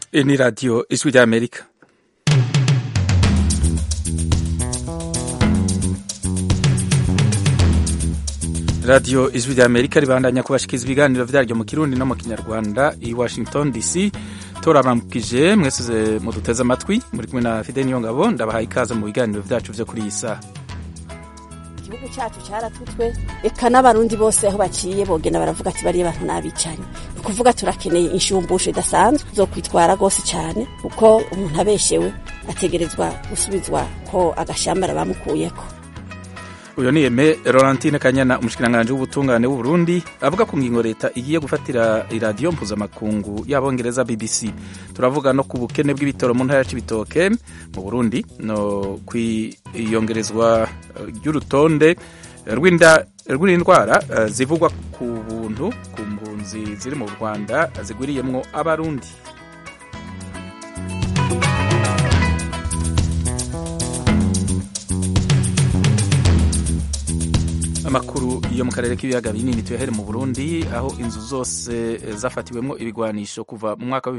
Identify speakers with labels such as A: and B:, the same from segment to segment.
A: Ni radio Ijwi ry'Amerika. Radio Ijwi ry'Amerika ribandanya kubashikiza ibiganiro vyaryo mu Kirundi no mu Kinyarwanda i Washington DC. Torabamukije mwese muduteza amatwi muri kumwe na Fidel Niyongabo, ndabahaye ikaze mu biganiro vyacu vyo kuri iyi saha.
B: Igihugu cyacu cyaratutwe, eka n'abarundi bose aho baciye bogenda baravuga ati bari abantu nabicanye. Ukuvuga turakeneye inshumbusho idasanzwe zo kwitwara gose cyane uko umuntu abeshewe ategerezwa gusubizwa ko agashambara bamukuyeko.
A: Uyo ni Aime Laurentine Kanyana, umushikiranganje w'ubutungane w'u Burundi, avuga ku ngingo leta igiye gufatira iradiyo mpuzamakungu y'abongereza BBC. Turavuga no ku bukene bw'ibitoro mu ntara y'Ibitoke mu Burundi, no kwiyongerezwa ry'urutonde rw'indwara zivugwa ku buntu ku mpunzi ziri mu Rwanda zigwiriyemwo abarundi. Amakuru yo mu karere k'ibiyaga binini tuyahere mu Burundi, aho inzu zose zafatiwemwo ibigwanisho kuva mu mwaka wa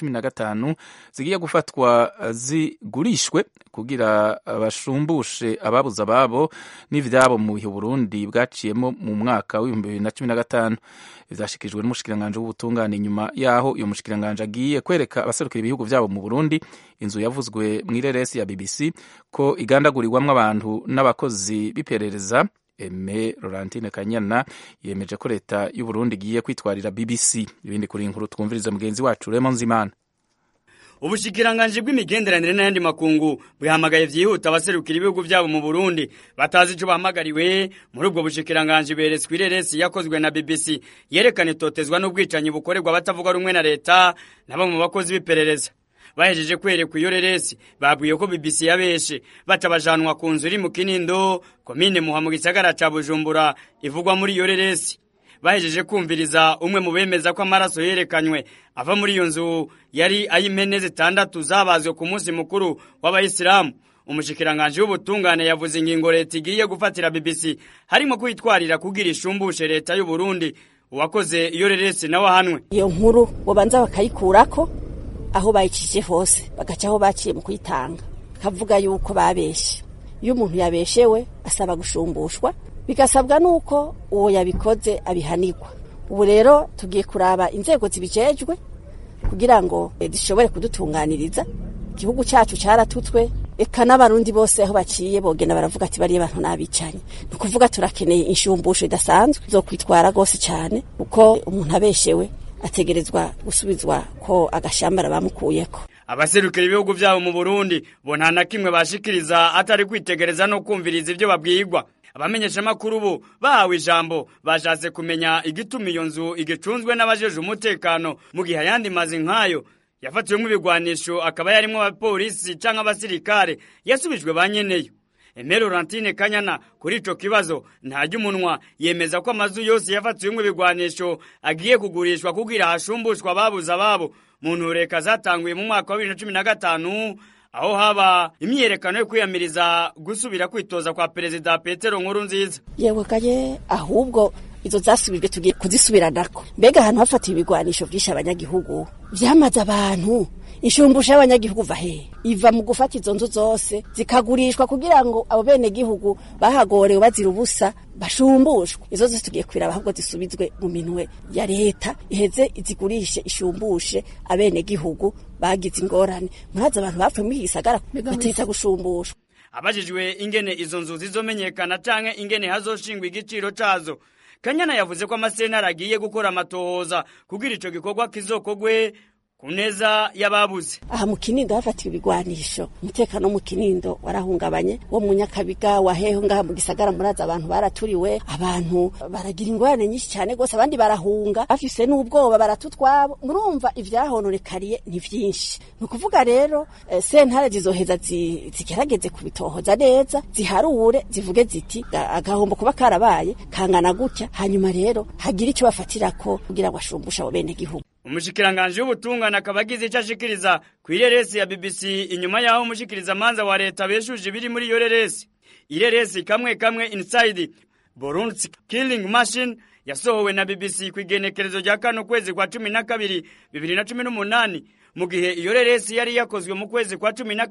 A: 2015 zigiye gufatwa zigurishwe kugira bashumbushe ababuza babo n'ivyabo mu bihe Burundi bwaciyemo mu mwaka wa 2015. Vyashikijwe n'umushikiranganje w'ubutungane nyuma yaho uyo mushikiranganje agiye kwereka abaserukira ibihugu vyabo mu Burundi inzu yavuzwe mw'ireresi ya BBC ko igandagurirwamwo abantu n'abakozi biperereza. Aime Laurentine Kanyana yemeje ko leta y'u Burundi igiye kwitwarira BBC. Ibindi kuri inkuru twumviriza mugenzi wacu Raymond Zimana.
C: Ubushikiranganje bw'imigenderanire n'ayandi makungu bwihamagaye vyihuta abaserukira ibihugu vyabo mu Burundi batazi ico bahamagariwe. Muri ubwo bushikiranganje beretswe ireresi yakozwe na BBC yerekana itotezwa n'ubwicanyi bukorerwa abatavuga rumwe na leta nabo mu bakozi biperereza. Bahejeje kwerekwa iyo reresi babwiye ko BBC yabeshe batabajanwa ku nzu iri mu Kinindo komine Muha mu gisagara ca Bujumbura ivugwa muri iyo reresi. Bahejeje kumviriza umwe mu bemeza ko amaraso yerekanywe ava muri iyo nzu yari ay'impene 6 zabazwe ku munsi mukuru w'abayisilamu. Umushikiranganje w'ubutungane yavuze ingingo leta igiye gufatira BBC harimo kwitwarira kugira ishumbushe leta y'u Burundi uwakoze iyo reresi nawe ahanwe.
B: Iyo nkuru bobanza bakayikurako aho bayikije hose bagaca aho baciye mu kwitanga kavuga yuko babeshe. Iyo umuntu yabeshewe asaba gushumbushwa, bigasabwa nuko uwo yabikoze abihanirwa. Ubu rero tugiye kuraba inzego zibijejwe kugira ngo zishobore kudutunganiriza. Igihugu cyacu cyaratutwe, eka n'abarundi bose aho baciye bogenda baravuga ati bari abantu nabicanye. Ukuvuga turakeneye inshumbusho idasanzwe zo kwitwara gose cyane uko umuntu abeshewe ategerezwa gusubizwa ko agashambara bamukuyeko.
C: Abaserukira ibihugu vyabo mu Burundi bo nta na kimwe bashikiriza atari kwitegereza no kumviriza ivyo babwirwa. Abamenyesha makuru bo bahawe ijambo bashatse kumenya igituma iyo nzu igicunzwe n'abajeje umutekano mu gihe ayandi mazi nkayo yafatiwemo ibigwanisho akaba yarimwo abapolisi canke abasirikare yasubijwe banyeneyo. Aime Laurentine Kanyana kuri ico kibazo ntajya umunwa, yemeza ko amazu yose yafatiwemwo ibigwanisho agiye kugurishwa kugira hashumbushwa ababuza babo mu ntureka zatanguye mu mwaka wa 2015 aho haba imyerekano yo kwiyamiriza gusubira kwitoza kwa Perezida Petero Nkurunziza.
B: Yewe kaye ahubwo izo zasubijwe tugiye kuzisubiranako. Mbega ahantu hafatiwe ibigwanisho vyisha abanyagihugu vyamaze abantu inshumbusho y'abanyagihugu vahe iva mu gufata izo nzu zose zikagurishwa kugira ngo abo bene gihugu bahagorewe bazira ubusa bashumbushwe. Izo zose tugiye kwiraba ahubwo zisubizwe mu minwe ya leta iheze izigurishe ishumbushe abene gihugu bagize ingorane. Muraza abantu bapfuye mu gisagara bateza gushumbushwa.
C: Abajijwe ingene izo nzu zizomenyekana canke ingene hazoshingwa igiciro cazo, Kanyana yavuze ko amasentara agiye gukora amatohoza kugira ico gikorwa kizokogwe kuneza yababuze.
B: Aha mu Kinindo hafatiwe ibigwanisho, umutekano mu Kinindo warahungabanye, wo mu Nyakabiga waheho ngaha mu gisagara muraza abantu baraturiwe, abantu baragira ingorane nyinshi cyane gose, abandi barahunga bafise n'ubwoba baratutwabo. Murumva ivyahononekariye ni vyinshi. Nukuvuga rero sentare zizoheza zigerageze kubitohoza neza, ziharure zivuge ziti agahombo kuba karabaye kangana gutya, hanyuma rero hagira ico bafatirako kugira ngo ashumbusha abo bene gihugu.
C: Umushikiranganje w'ubutungane akabagize ico ashikiriza kw'ireresi ya BBC inyuma yaho umushikiriza manza wa leta beshuje biri muri iyo reresi. Ireresi kamwe inside Burundi Killing Machine yasohowe na BBC kwigenekerezo rya kano kwezi kwa 12 2018 mu gihe iyo reresi yari yakozwe mu kwezi kwa 12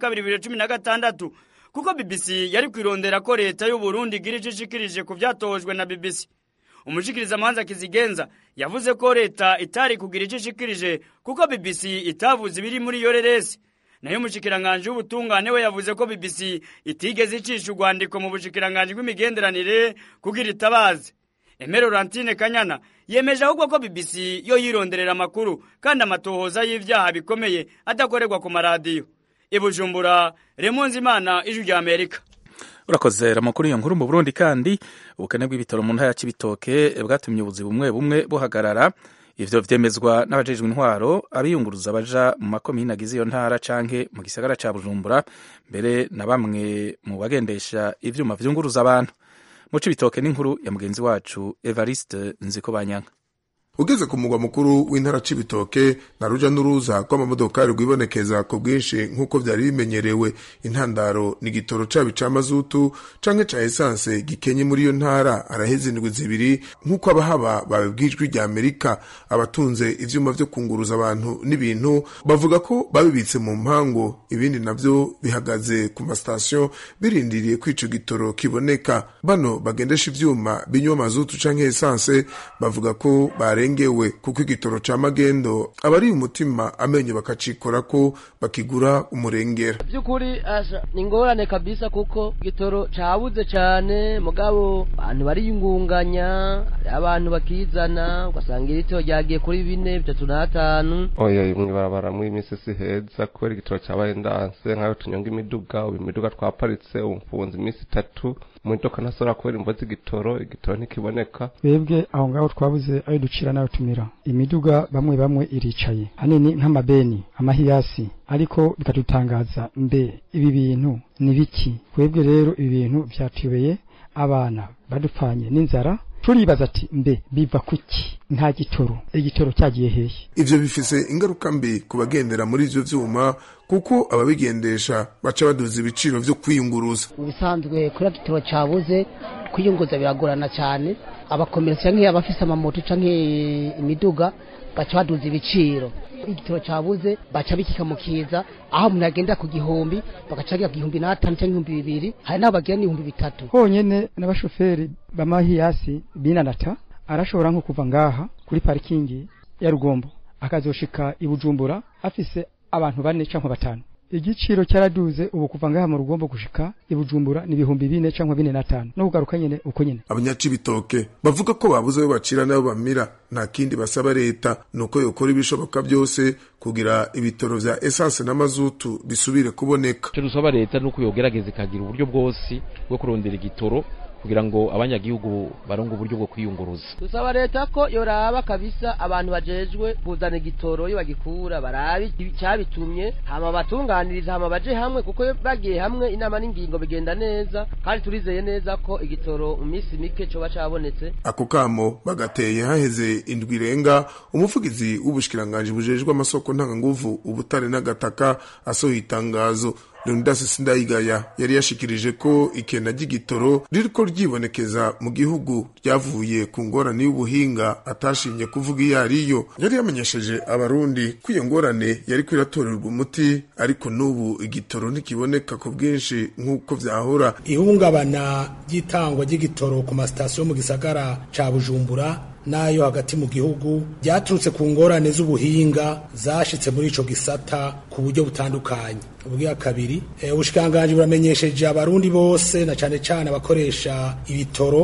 C: 2016 kuko BBC yari kwirondera ko leta y'u Burundi igira ico ishikirije ku vyatojwe na BBC. Umushikirizamanza Kizigenza yavuze ko leta itari kugira ico ishikirije kuko BBC itavuze ibiri muri iyo reresi. Nayo umushikiranganje w'ubutungane we yavuze ko BBC itigeze icisha urwandiko mu bushikiranganje bw'imigenderanire kugira itabaze. Emero Laurentine Kanyana yemeje ahubwo ko BBC yo yironderera amakuru kandi amatohoza y'ivyaha bikomeye adakorerwa ku maradiyo. Ibujumbura, Remonzi Imana, Ijwi rya Amerika.
A: Urakoze amakuru iyo nkuru mu Burundi kandi ubukene bw'ibitaro mu ntara ya Cibitoke bwatumye ubuzi bumwe bumwe buhagarara. Ivyo vyemezwa n'abajejwe intwaro abiyunguruza baja mu makomine agize iyo ntara canke mu gisagara ca Bujumbura mbere na bamwe mu bagendesha ivyuma vyunguruza abantu. Mu Cibitoke n'inkuru ya mugenzi wacu Evariste Nzikobanyanka.
D: Ugeze ku mugwa mukuru w'intara Cibitoke na ruja n'uruza kw'amamodokari rwibonekeza ku bwinshi nk'uko vyari bimenyerewe. Intandaro ni igitoro cabi ca mazutu canke ca essence gikenye muri iyo ntara araheze indwi zibiri nk'uko abahaba babibwijwe rya Amerika. Abatunze ivyuma vyo kunguruza abantu n'ibintu bavuga ko babibitse mu mpango, ibindi navyo bihagaze ku mastation birindiriye kwico gitoro kiboneka. Bano bagendesha ivyuma binywa mazutu canke essence bavuga ko barengewe kuko igitoro ca magendo abari umutima amenye bakacikora ko bakigura umurengera.
E: Byukuri asha ningorane kabisa kuko igitoro cabuze cyane, mugabo abantu bari yungunganya, abantu bakizana ugasanga irito ryagiye kuri 4 3 na 5.
F: Oya imwe barabara mu imisisi heza kwera igitoro cabaye ndanse nkayo tunyonga imiduga twaparitse umfunze imisi 3 mu ntoka nasora kwera imvozi igitoro ntikiboneka.
G: Bebwe aho ngaho twabuze ayo ducira nayo tumira. Imiduga bamwe iricaye hanini nk'amabeni amahiyasi, ariko bikadutangaza mbe ibi bintu ni biki? Kwebwe rero ibi bintu vyatuyobeye, abana badupfanye n'inzara, turibaza ati mbe biva kuki nta igitoro cyagiye hehe?
D: Ivyo bifise ingaruka mbi ku bagendera muri ivyo vyuma kuko ababigendesha baca baduza ibiciro vyo kwiyunguruza.
H: Ubisanzwe kuri igitoro cyabuze kwiyunguruza biragorana cyane, abakomeretse canke abafise amamoto canke imiduga baca baduza ibiciro. Igitoro cyabuze baca bikika mukiza, aho umuntu agenda ku gihumbi bagacagira ku 1500 canke 2000, hari n'abagenda 3000.
G: Honyene n'abashoferi bamahiyasi binanata arashobora nko kuva ngaha kuri parkingi ya Rugombo akazoshika ibujumbura afise abantu 4 canke 5. Igiciro cyaraduze ubu kuva ngaha mu Rugombo gushika ibujumbura ni 2400 canke 4500 no kugaruka nyene uko nyene.
D: Abanyacibitoke bavuga ko babuze bacira nabo bamira, nta kindi basaba leta nuko yokora ibishoboka byose kugira ibitoro vya essence na mazutu bisubire kuboneka.
I: Cyo dusaba leta nuko yogerageza ikagira uburyo bwose bwo kurondera igitoro kugira ngo abanyagihugu barongo uburyo bwo kwiyunguruza.
E: Dusaba leta ko yoraba kabisa abantu bajejwe kuzana igitoro yo bagikura barabi cyabitumye hama batunganiriza hama baje hamwe, kuko bagiye hamwe inama n'ingingo bigenda neza kandi turizeye neza ko igitoro umisi mike cyo bacabonetse.
D: Ako kamo bagateye haheze indwi renga umuvugizi w'ubushikiranganje bujejwe amasoko ntanganguvu ubutare n'agataka asohoye itangazo. Leonidas Sindayigaya yari yashikirije ko ikena ry'igitoro ririko ryibonekeza mu gihugu ryavuye ku ngorane y'ubuhinga atashimye kuvuga iyo ariyo. Yari yamenyesheje abarundi ko iyo ngorane yari kwiratorerwa umuti, ariko n'ubu igitoro ntikiboneka ku bwinshi nk'uko vyahora.
J: Ihungabana ry'itangwa ry'igitoro ku masitasiyo mu gisagara ca Bujumbura nayo hagati mu gihugu byaturutse ku ngorane z'ubuhinga zashitse muri ico gisata ku buryo butandukanye. Ubwa kabiri ubushikanganje buramenyesheje abarundi bose na cane cane abakoresha ibitoro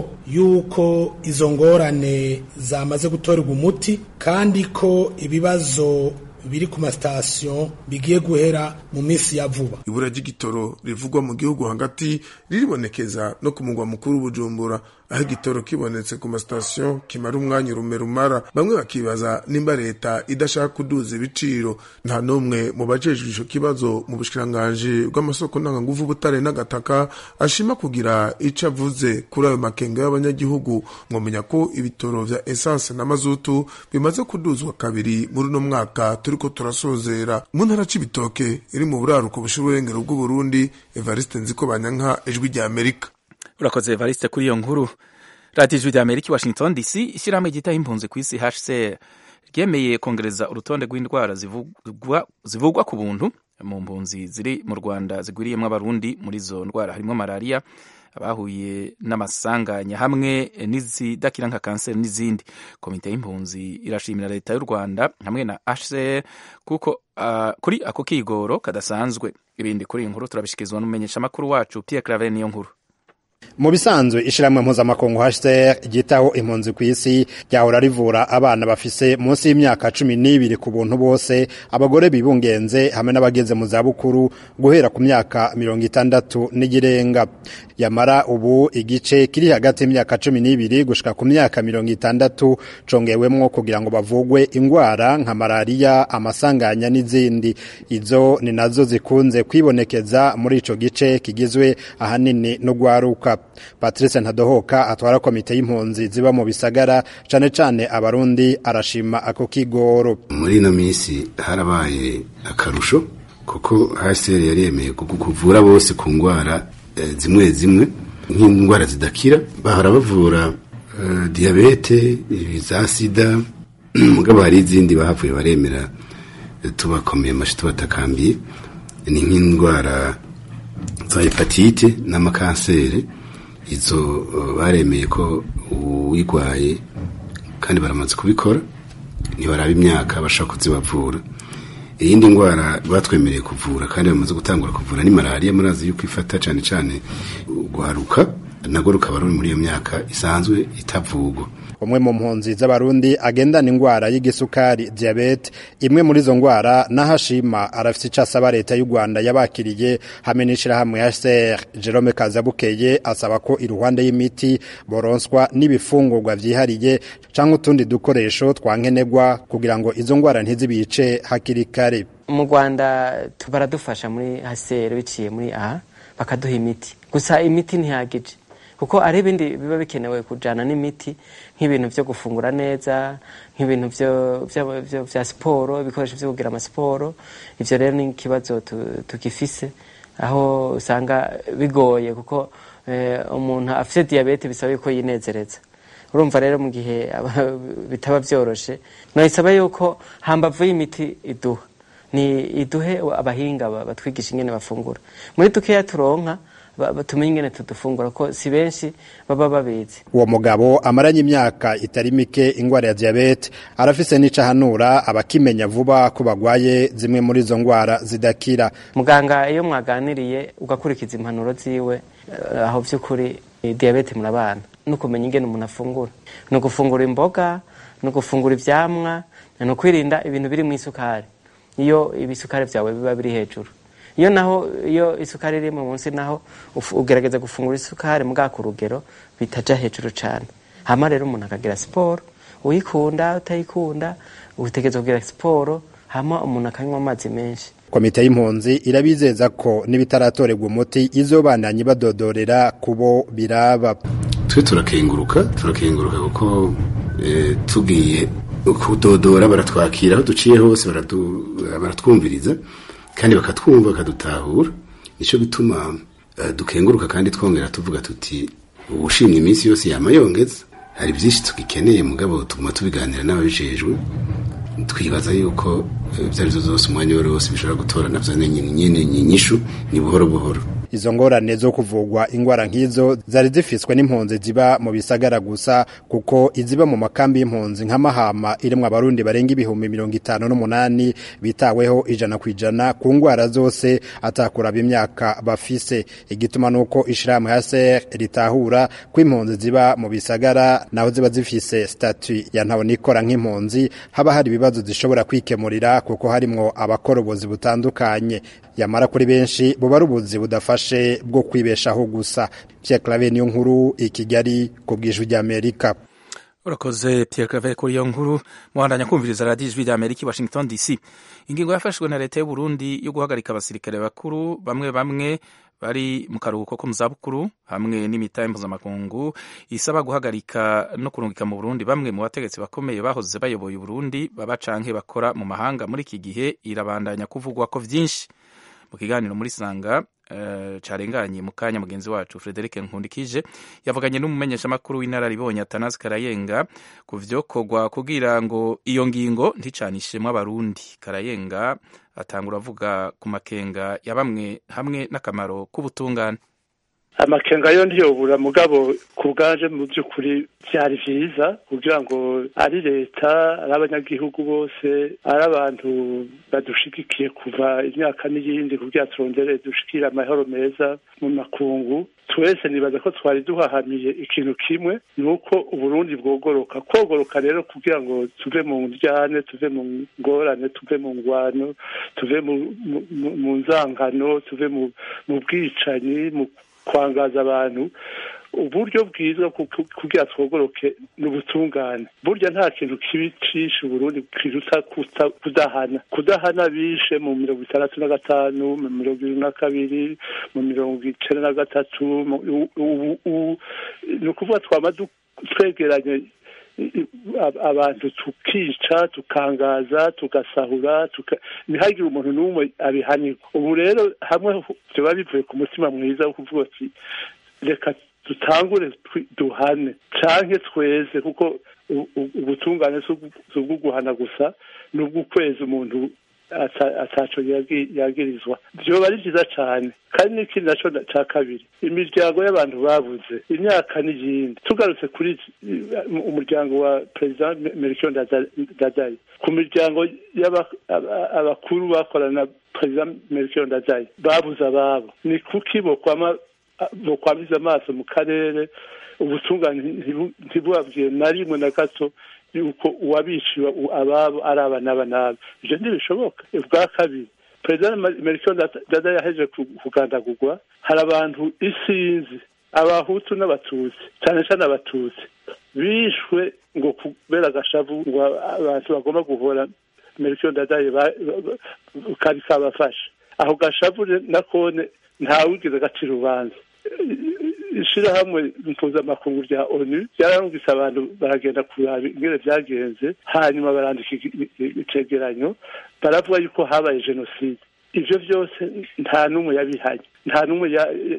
J: yuko izo ngorane zamaze gutorerwa umuti kandi ko ibibazo biri ku masitasiyo bigiye guhera mu minsi ya vuba.
D: Ibura ry'igitoro rivugwa mu gihugu hagati riribonekeza no ku mugwa mukuru Bujumbura, aho igitoro kibonetse ku masitasiyo kimara umwanya rumara. Bamwe bakibaza nimba leta idashaka kuduza ibiciro. Nta nomwe mu bajejwe ico kibazo mu bushikiranganje bw'amasoko ntanganguvu ubutare n'agataka ashima kugira ico avuze kuri ayo makenga y'abanyagihugu. Mwomenya ko ibitoro vya essence na mazutu bimaze kuduzwa kabiri muri no mwaka turiko turasozera. Mu ntara Cibitoke iri mu buraruko bushuburengero bw'u Burundi, Evariste Nzikobanyanka, Ijwi rya Amerika.
A: Urakoze Evariste kuri iyo nkuru. Radio Ijwi rya Amerika, Washington DC. Ishyirahamwe ryitaho impunzi ku isi HCR ryemeye kongereza urutonde rw'indwara zivugwa ku buntu mu mpunzi ziri mu Rwanda zigwiriyemo abarundi. Muri izo ndwara harimo malaria, abahuye n'amasanganya hamwe n'izidakira nka kanseri n'izindi. Komite y'impunzi irashimira leta y'u Rwanda hamwe na HCR kuko kuri ako kigoro kadasanzwe. Ibindi kuri iyi nkuru turabishikirizwa n'umumenyesha makuru wacu Pierre Claver niyo nkuru.
K: Mu bisanzwe ishiramwe mpuzamakungu HCR ryitaho impunzi ku isi ryahora rivura abana bafise munsi y'imyaka 12 ku buntu bose, abagore bibungenze hamwe n'abageze mu zabukuru guhera ku myaka 60 n'igirenga. Yamara ubu igice kiri hagati y'imyaka 12 gushika ku myaka 60 congewemwo kugira ngo bavugwe ingwara nka malaria, amasanganya n'izindi. Izo ni nazo zikunze kwibonekeza muri ico gice kigizwe ahanini no gwaruka. Patrice Ntadohoka atwara komite y'impunzi ziba mu bisagara cane cane abarundi arashima ako kigoro.
L: Muri no misi harabaye akarusho kuko HCR yaremeye kuvura bose ku ngwara zimwe zimwe nk'indwara zidakira. Bahora bavura diabete, za sida, mugabo hari izindi bahavuye baremera tubakomeye amashito batakambiye ni nk'indwara za hepatite n'amakanseri. Izo baremeye ko uwigwaye kandi baramaze kubikora ntibaraba imyaka bashaka kuzibavura. Iyindi ndwara batwemereye kuvura kandi bamaze gutangura kuvura ni malaria. Murazi yuko ifata cyane cyane guharuka nagoruka baruri muri iyo myaka isanzwe itavugwa.
K: Umwe mu mpunzi z'abarundi agendana ingwara y'igisukari diabete, imwe muri zo ngwara nahashima arafite icasaba leta y'u Rwanda yabakiriye hamwe n'ishirahamwe HCR. Jerome Kazabukeye asaba ko iruhande y'imiti boronswa n'ibifungurwa vyihariye canke utundi dukoresho twankenegwa kugira ngo izo ngwara ntizibice hakiri kare.
M: Mu Rwanda baradufasha muri HCR biciye muri bakaduha imiti, gusa imiti ntihagije kuko ari ibindi biba bikenewe kujana n'imiti nk'ibintu byo gufungura neza, nk'ibintu bya siporo, ibikoresho byo kugira amasiporo. Ivyo rero ni ikibazo tukifise aho usanga bigoye kuko umuntu afite diabete bisaba yuko yinezereza. Urumva rero mu gihe bitaba vyoroshe noisaba yuko hambavu y'imiti iduhe abahinga batwigisha ingene bafungura. Muri dukeya turonka tumenye ingene tudufungura ko si benshi baba babizi.
K: Uwo mugabo amaranye imyaka itari mike ingwara ya diabete arafise n'icahanura abakimenya vuba ko bagwaye zimwe muri zo ngwara zidakira.
M: Muganga iyo mwaganiriye ugakurikiza impanuro ziwe aho vy'ukuri diabete murabana no kumenya ingene umuntu afungura, no gufungura imboga, no gufungura ivyamwa, no kwirinda ibintu biri mu isukari iyo ibisukari vyawe biba biri hejuru. Iyo isukari iri mu munsi naho ugerageza gufungura isukari muga ku rugero bitaja hejuru cyane. Hama rero umuntu akagira siporo, uyikunda utayikunda utegeza kugira siporo, hama umuntu akanywa amazi menshi.
K: Komite y'impunzi irabizeza ko n'ibitaratorerwa umuti izobandanye badodorera kubo biraba.
L: Twe turakenguruka kuko tugiye kudodora baratwakira aho duciye hose baratwumviriza kandi bakatwumva bakadutahura. Nico bituma dukenguruka kandi twongera tuvuga tuti ubushimye iminsi yose yamayongeza. Hari byinshi tugikeneye mugabo tuguma tubiganira n'ababijejwe, twibaza yuko byarizo zose umwanya wose bishobora gutora navyo nyine nyishu ni buhoro buhoro.
K: Izo ngorane zo kuvugwa ingwara nk'izo zari zifiswe n'impunzi ziba mu bisagara gusa kuko iziba mu makambi y'impunzi nka Mahama irimwe abarundi barenga 58 bitaweho 100% ku ngwara zose atakuraba imyaka bafise. Igituma nuko ishirahamwe HCR ritahura ko impunzi ziba mu bisagara naho ziba zifise statut ya ntaho nikora nk'impunzi haba hari ibibazo zishobora kwikemurira kuko harimwo abakorobozi butandukanye. Yamara kuri benshi bo barubuzi budafashe bwo kwibeshaho gusa. Pierre Claver niyo nkuru i Kigali ku bw'ijwi ry'Amerika.
A: Urakoze Pierre Claver kuri iyo nkuru. Muhandanya kumviriza radio ijwi ry'Amerika Washington DC. Ingingo yafashwe na leta y'u Burundi yo guhagarika abasirikare bakuru bamwe bari mu karuhuko ko mu zabukuru hamwe n'imitahe mpuzamakungu isaba guhagarika no kurungika mu Burundi bamwe mu bategetsi bakomeye bahoze bayoboye Burundi baba canke bakora mu mahanga muri iki gihe irabandanya kuvugwa ko vyinshi. Mu kiganiro muri Sanga carenganye mu kanya mugenzi wacu Frederic Nkundikije yavuganye n'umumenyeshamakuru w'inararibonye Atanazi Karayenga ku vyokorwa kugira ngo iyo ngingo nticanishemwe abarundi. Karayenga atangura avuga ku makenga ya bamwe hamwe n'akamaro k'ubutungane.
N: Amakenga yo ntiyobura mugabo ku bwanje mu by'ukuri byari vyiza kugira ngo ari leta ari abanyagihugu bose ari abantu badushigikiye kuva imyaka n'iyindi kugira turondere dushikira amahoro meza mu makungu. Twese nibaza ko twari duhahamiye ikintu kimwe nuko Uburundi bwogoroka rero kugira ngo tuve mu njyane tuve mu ngorane tuve mu ngwano tuve mu nzangano tuve mu bwicanyi mu kwangaza abantu. Uburyo bwiza kugira twogoroke n'ubutungane. Burya nta kintu kibi cishe Uburundi kiruta kudahana bishe mu 65 mu 2022 mu 1993 no kuvuga twama twegeranye abantu tukica tukangaza tugasahura ntihagire umuntu n'umwe abihanirwa. Ubu rero hamwe byoba bivuye ku mutima mwiza wo kuvuga ati reka dutangure duhane canke tweze kuko ubutungane subwo guhana gusa nubwo kweza umuntu ataco yagirizwa. Vyoba ari vyiza cane kandi n'ikindi naco ca kabiri imiryango y'abantu babuze imyaka n'iyindi. Tugarutse kuri umuryango wa President Melchior Ndadaye ku miryango y'abakuru bakorana na President Melchior Ndadaye babuze ababo, ni kuki bokwamiza amaso mu karere ubutungane ntibubabwiye na rimwe na gato yuko uwabishiwe ababo ari abana. Ivyo ntibishoboka. Ubwa kabiri President Melchior Ndadaye yaheje kugandagurwa, hari abantu isinzi abahutu n'abatutsi cyane cyane abatutsi bishwe ngo kubera agashavu ngo abantu bagomba guhora Melchior Ndadaye kari kabafashe. Aho gashavu nakone ntawigeze gacira urubanza. Ishirahamwe mpuzamakungu rya ONU ryararungitse abantu baragenda kuraba ingene vyagenze, hanyuma barandika icegeranyo baravuga yuko habaye jenoside. Ivyo vyose nta numwe yabihanye, nta numwe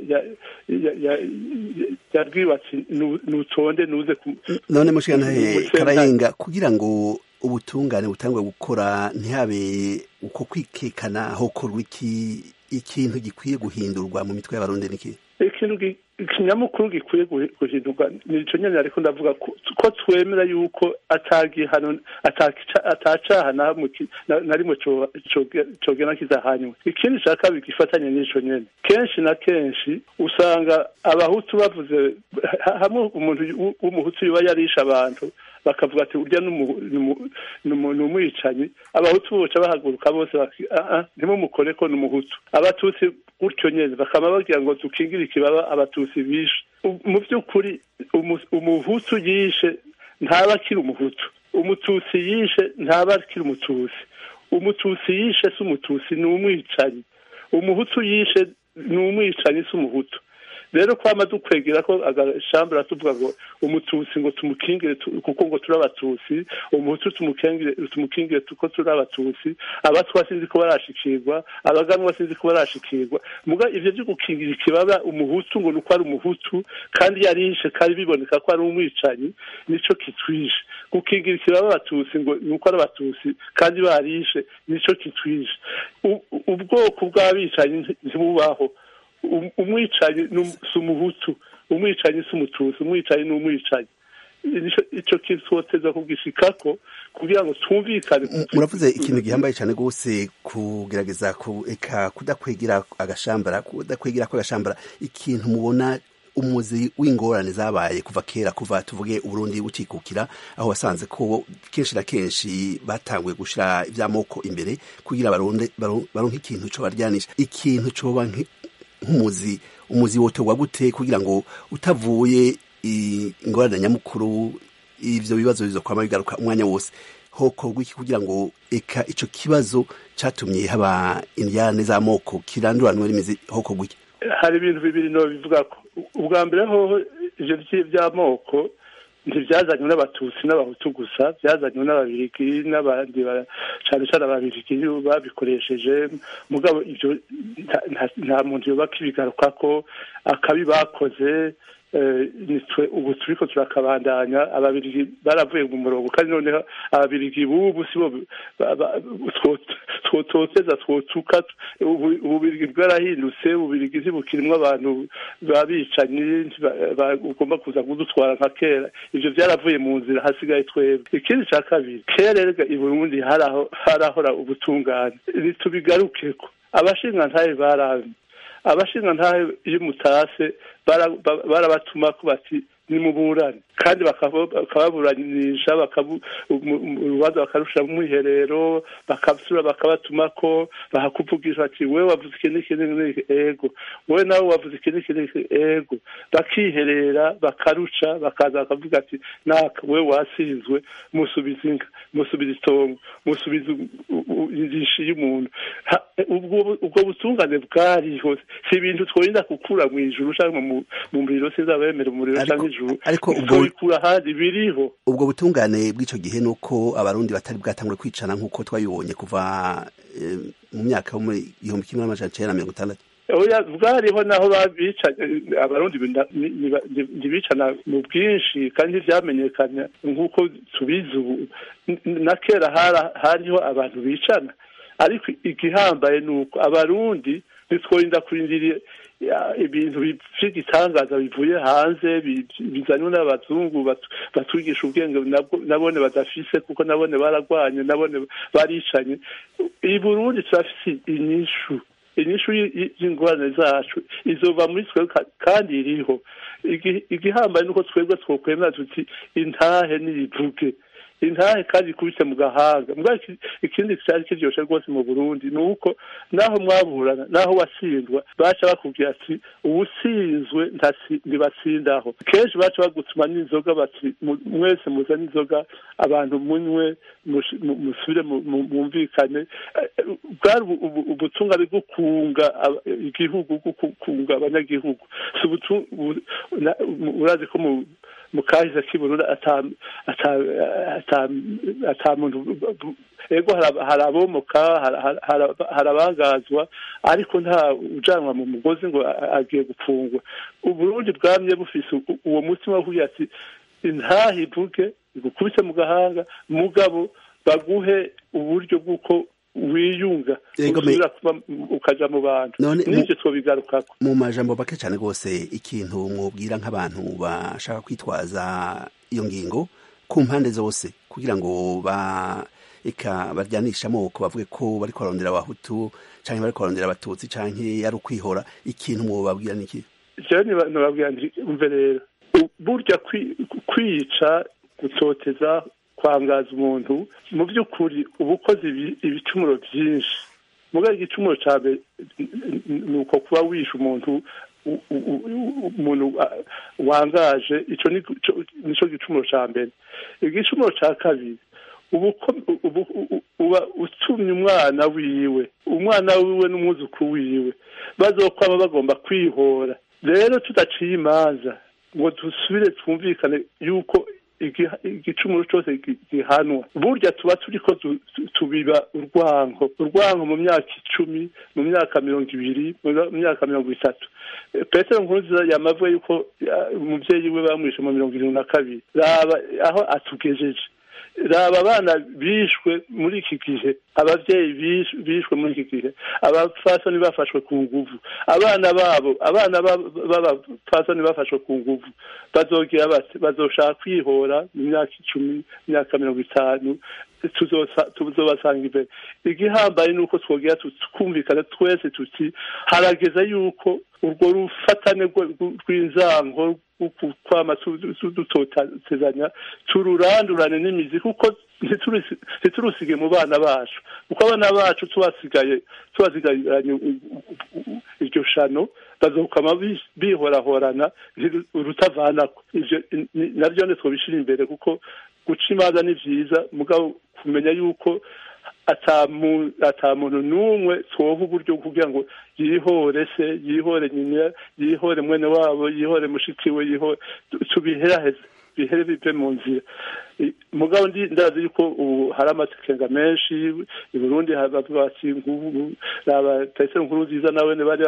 N: yabwiwe ati nutonde nuze
O: none mushikana Karayenga kugira ngo ubutungane butangwe gukora ntihabe uko kwikekana hokorwa ikintu gikwiye guhindurwa mu mitwe y'abarundi niki?
N: Ikintu ikinyamukuru gikwiye guhindurwa nico nyene ariko ndavuga ko twemera yuko atagihano atacaha na rimwe cogena kizahanywe. Ikindi shaka bigifatanye n'ico nyene kenshi na kenshi usanga abahutu bavuze hamwe umuntu w'umuhutu yuba yarisha abantu bakavuga ati urya n'umwicanyi, abahutu boca bahaguruka bose ntimumukore ko n'umuhutu. Abatutsi gutyo nyene bakaba bagira ngo dukingire ikibaba abatutsi bishe. Mu by'ukuri umuhutu yishe ntaba akiri umuhutu, umututsi yishe ntaba akiri umututsi, umututsi yishe si umututsi ni umwicanyi, umuhutu yishe ni umwicanyi si umuhutu. Rero kwama dukwegera ko agashambura tuvuga ngo umututsi ngo tumukingire kuko ngo turi abatutsi, umuhutu tumukingire tuko turi abatutsi, abatwa sinzi ko barashikirwa, abaganwa sinzi ko barashikirwa. Muga ivyo byo gukingira ikibaba umuhutu ngo nuko ari umuhutu kandi yarishe kandi biboneka ko ari umwicanyi nico kitwishe. Gukingira ikibaba abatutsi ngo nuko ari abatutsi kandi barishe nico kitwishe. Ubwoko bw'abicanyi ntibubaho. Umwicanyi si umuhutu, umwicanyi si umututsi, umwicanyi ni umwicanyi. Ico kitwoteza kugishikako kugira ngo twumvikane.
O: Muravuze ikintu gihambaye cyane gose kugerageza kudakwegera agashambara, kudakwegera ko agashambara. Ikintu mubona umuzi w'ingorane zabaye kuva kera, kuva tuvuge Uburundi butikukira, aho wasanze ko kenshi na kenshi batanguye gushira ivy'amoko imbere kugira baronke ikintu cyo baryanisha. Ikintu cyo umuzi wote wagute kugira ngo utavuye ingorane nyamukuru ivyo bibazo bizokwama bigaruka umwanya wose hokorwa iki kugira ngo eka ico kibazo catumye haba indyane z'amoko kiranduranwe n'imizi hokorwa iki?
N: Hari ibintu bibiri no bivuga ko ubwa mbere ho ivyo vy'amoko ntibyazanywe n'abatutsi n'abahutu gusa, byazanywe n'ababirigi n'abandi cyane cyane ababirigi babikoresheje. Mugabo ibyo nta muntu yubaka ibigaruka ko akabi bakoze. Nitwe ubu turiko turakabandanya. Ababirigi baravuye mu murongo, kandi noneho ababirigi bubu sibo twototeza twotuka. Ububirigi bwarahindutse, ububirigi ntibukirimwo abantu babicanyi ugomba kuza kudutwara nka kera. Ivyo vyaravuye mu nzira, hasigaye twebwe. Ikindi ca kabiri, kera rega i Burundi harahora ubutungane, nitubigarukeko. Abashingantahe abashingantahe iyo mutase barabatumako bati nimuburane, kandi bakababuranisha, urubanza bakarusha mu mwiherero, bakabasura bakabatumako, bakakuvugisha bati wewe wavuze iki ego, wewe nawe wavuze iki ego, bakiherera bakaruca, bakaza bakavuga ati naka wewe wasinzwe, musubiza inka, musubiza itongo, musubiza injishi y'umuntu. Ubwo butungane bwariho, si ibintu tworinda gukura mu ijuru cyangwa mu muriro, sinzabemera umuriro cyangwa
O: ariko ubwo butungane bw'ico gihe nuko abarundi batari bwatangure kwicana nk'uko twabibonye kuva mu myaka yo muri 1960.
N: Oya, bwariho naho babicanye abarundi ntibicana mu bwinshi, kandi vyamenyekana nk'uko tubizi ubu. Na kera hariho abantu bicana, ariko igihambaye nuko abarundi ntitworinda kurindira ibintu by'igitangaza bivuye hanze, bizanywe n'abazungu batwigisha ubwenge nabone badafise, kuko nabone baragwanye, nabone baricanye. I Burundi turafise inyishu y'ingorane zacu, izova muri twe kandi iriho. Igihambaye nuko twebwe twokwemera tuti intahe nivuge, intahe kandi ikubise mu gahanga. Mbwa ikindi cyari kiryoshe rwose mu Burundi nuko naho mwaburana, naho wasindwa, baca bakubwira ati ubusinzwe ntibatsindaho. Kenshi baca bagutuma n'inzoga bati mwese muzane inzoga, abantu munywe, musubire mumvikane. Bwari ubutungane bwo kunga igihugu, bwo kunga abanyagihugu. Urazi ko mu kahise k'Uburundi ata muntu ego harabomoka, harabangazwa, ariko nta ujanwa mu mugozi ngo agiye gupfungwa. Uburundi bwamye bufise uwo mutima wo kugira ati intahe ivuge, igukubise mu gahanga, mugabo baguhe uburyo bw'uko wiyunga usubira ukaja mu bantu. N'ivyo twobigarukako
O: mu majambo make cyane rwose. Ikintu mwubwira nk'abantu bashaka kwitwaza iyo ngingo ku mpande zose kugira ngo baryanisha amoko, bavuge ko bariko barondera abahutu canke bariko barondera abatutsi canke ari ukwihora, ikintu mwobabwira niki?
N: Je nibabwira nti umve rero, burya kwica, gutoteza, kwangaza umuntu, mu by'ukuri ubukozi ibicumuro byinshi. Muga igicumuro cyabe nuko kuba wisha umuntu wangaje, ico nico gicumuro ca mbere. Igicumuro ca kabiri, uba utumye umwana wiwe n'umwuzukuru wiwe bazokwama bagomba kwihora. Rero tudaciye imanza ngo dusubire twumvikane yuko igicumuro cyose gihanwa, burya tuba turiko tubiba urwango mu myaka 10, mu myaka 20, mu myaka 30. Petero Nkurunziza yamavuye yuko umuvyeyi we bamwishe mu 72. Raba aho atugejeje, raba abana bishwe muri iki gihe, abavyeyi bishwe muri iki gihe, abafasoni bafashwe ku nguvu, abana b'abafasoni bafashwe ku nguvu. Bazogira bati bazoshaka kwihora mu myaka 10, myaka 50, tuzobasanga imbere. Igihambaye nuko twogira tukumvikana twese tuti harageza yuko urwo rufatane rw'inzango kwama tudutotezanya tururandurane n'imizi, kuko ntiturusige mu bana bacu, kuko abana bacu tubasigaranye iryo shano, bazokama bihorahorana urutavanako. Ivyo navyo ntitwobishira imbere, kuko guca imanza ni vyiza, mugabo kumenya yuko ata muntu n'umwe twoha uburyo kugira ngo yihore se, yihore nyina, yihore mwene wabo, yihore mushiki we, yihore tubiheraheze. bihere bive mu nzira mugabo ndazi yuko ubu hari amakenga menshi i Burundi bavuga bati nk'ubu raba Tyson Nkurunziza nawe bari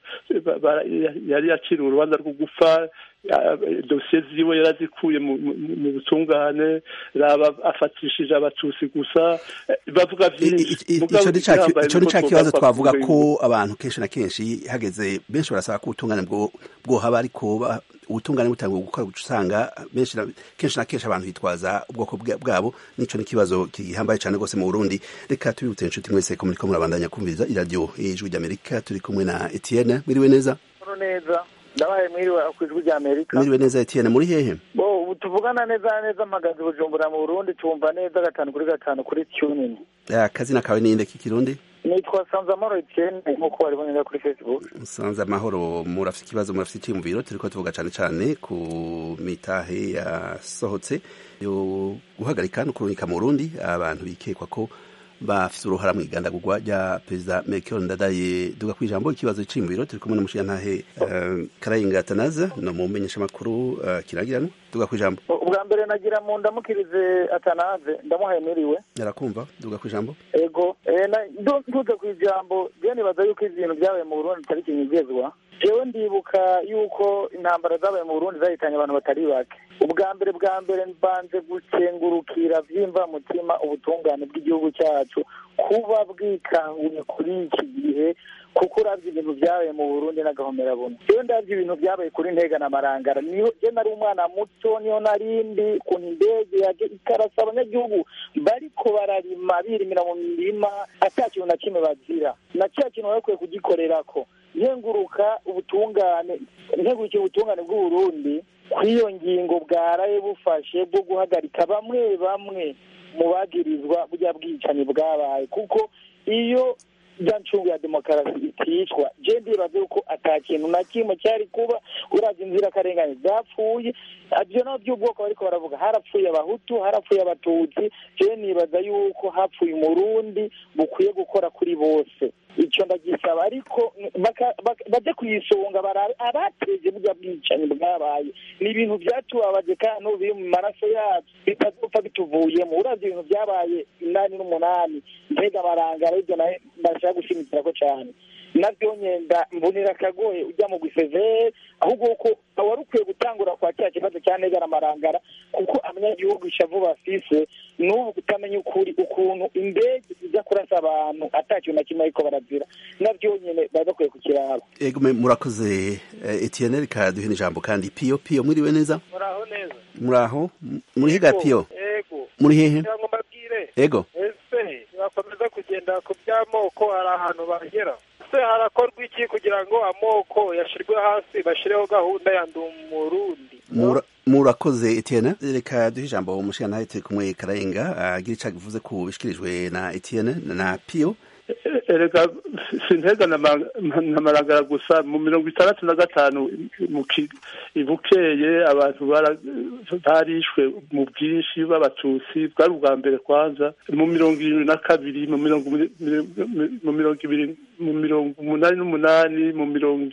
N: yari yakira urubanza rwo gupfa dosiye ziwe yarazikuye mu butungane raba afatishije abatutsi gusa bavuga byinshi
O: ico ni kibazo twavuga ko abantu kenshi na kenshi hageze benshi barasaba ko ubutungane bwo haba ariko ubutungane butangwa gukora usanga kenshi na kenshi abantu hitwaza ubwoko bwabo nico ni kibazo gihambaye cyane gose mu Burundi. Reka tubibutse inshuti mwese ko muriko murabandanya kumviriza iradio y'Ijwi ry'Amerika turi kumwe na Etienne. Mwiriwe neza?
P: Neza ndabaye mwiriwe ku Ijwi ry'Amerika.
O: Mwiriwe neza Etienne, muri hehe?
P: Ubu tuvugana neza mpagaze Bujumbura mu Burundi, tumva neza 5 kuri TuneIn.
O: Kazina kawe ni inde k'ikirundi?
P: Nitwa Sanzamahoro Etienne nkuko bari bonera kuri Facebook.
O: Sanzamahoro, murafite ikibazo murafite icyumviro turiko tuvuga cyane ku mitahe yasohotse yo guhagarika no kurunika mu Burundi abantu bikekwa ko bafite uruhara mu igandagurwa rya Perezida Melchior Ndadaye. Duga kwijambo ikibazo cy'imviro turi kumwe n'umushiyantahe Karayinga Atanaze no mu menyesha makuru kiragirano. Duga kwijambo.
P: Ubwa mbere nagira mu ndamukirize Atanaze ndamuhaye miriwe.
O: Narakumva. Duga kwijambo.
P: Ego nduze kwijambo je nibaza yuko ibintu byabaye mu Burundi atari kinyigezwa. Jewe ndibuka yuko intambara zabaye mu Burundi zahitanye abantu batari bake. Ubwa mbere mbanze gukengurukira vyimva mutima ubutungane bw'igihugu cyacu kuba bwikanguye kuri iki gihe kuko uravye ibintu byabaye mu Burundi n'agahomera buno. Jewe ndavye ibintu byabaye kuri Ntega na Marangara niyo je nari umwana muto niyo narindi ku ndege yaje ikarasa abanyagihugu bariko bararima birimira mu mirima atakintu na kimwe bazira na cya kintu bakwiye kugikorerako nyenguruka ubutungane bw'u Burundi kwiyo ngingo bwaraye bufashe bwo guhagarika bamwe mu bagirizwa burya bwicanyi bwabaye kuko iyo ncungu ya demokarasi iticwa je ndibaze uko atakintu na kimwe cyari kuba uravye inzira karengane zapfuye avyo no by'ubwoko bariko baravuga harapfuye abahutu harapfuye abatutsi je nibaza yuko hapfuye umurundi bukwiye gukora kuri bose icyo ndagisaba ariko baje kuyisonga abateje burya bwicanyi bwabaye ni ibintu byatubabaje kandi biri mu maraso yacu bitazopfa bituvuyemo uravye ibintu byabaye 8 n'umunani Ntega Marangara ibyo naye ndashaka gushimikira ko cyane nabyo nyenda mbonera kagoye ujya mu gusezera ahubwo uko wari ukwiye gutangura kwa cya kibazo cya Ntega na Marangara kuko abanyagihugu ishavu bafise n'ubu kutamenya ukuri ukuntu indege ijya kurasa abantu atakintu na kimwe ariko barazira nabyo nyene bagakwiye kukiraba.
O: Ego murakoze Etienne, reka duhe ijambo kandi Pio mwiriwe neza?
Q: Muraho neza.
O: Muraho muri hega Pio?
Q: Ego
O: muri hehe?
Q: Ngo mbabwire.
O: Ego
Q: ese bakomeza kugenda ku by'amoko hari ahantu bagera se harakorwa iki kugira ngo amoko yashirwe hasi bashireho gahunda ya Ndumurundi?
O: Murakoze Etienne, reka duhe ijambo umushiyantahe turi kumwe Karayinga agira ico avuze ku bishikirijwe na Etienne na Pio.
N: Erega Sintega na Marangara gusa mu 65 ibukeye abantu barishwe mu bwinshi b'abatutsi bwari ubwa mbere kwanza mu 72 mu 20 mu 88 mu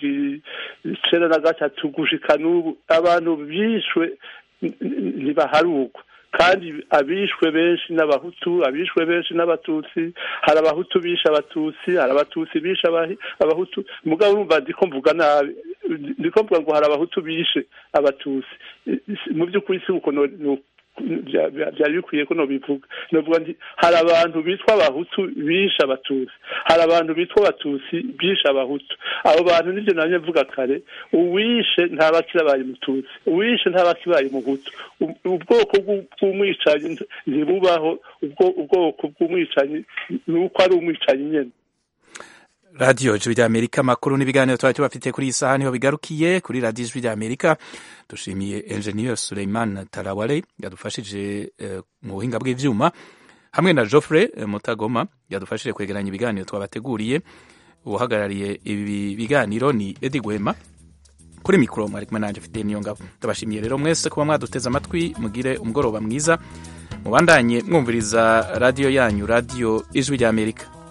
N: 93 gushika n'ubu abantu bishwe ntibaharugwa kandi abishwe benshi n'abahutu abishwe benshi n'abatutsi hari abahutu bisha abatutsi hari abatutsi bisha abahutu mugabo urumva ndiko mvuga nabi ndiko mvuga ngo hari abahutu bishe abatutsi mu by'ukuri si uko byari bikwiye ko nobivuga novuga nti hari abantu bitwa abahutu bisha abatutsi hari abantu bitwa abatutsi bisha abahutu abo bantu nivyo nanye mvuga kare uwishe ntabakirabaye mututsi uwishe ntabakibaye muhutu ubwoko bw'umwicanyi ntibubaho ubwoko bw'umwicanyi nuko ari umwicanyi nyene.
A: Radio Ijwi ry'Amerika makuru n'ibiganiro twari tubafite kuri iyi saha niho bigarukiye kuri Radio Ijwi ry'Amerika. Dushimiye Engineer Suleiman Tarawale yadufashije mu buhinga bw'ivyuma hamwe na Geoffrey Mutagoma yadufashije kwegeranya ibiganiro twabateguriye. Uhagarariye ibi biganiro ni Edi Gwema kuri mikro mwari kumwe nanje Fidel Niyongabo. Ndabashimiye rero mwese kuba mwaduteze amatwi, mugire umugoroba mwiza, mubandanye mwumviriza radio yanyu Radio Ijwi ry'Amerika.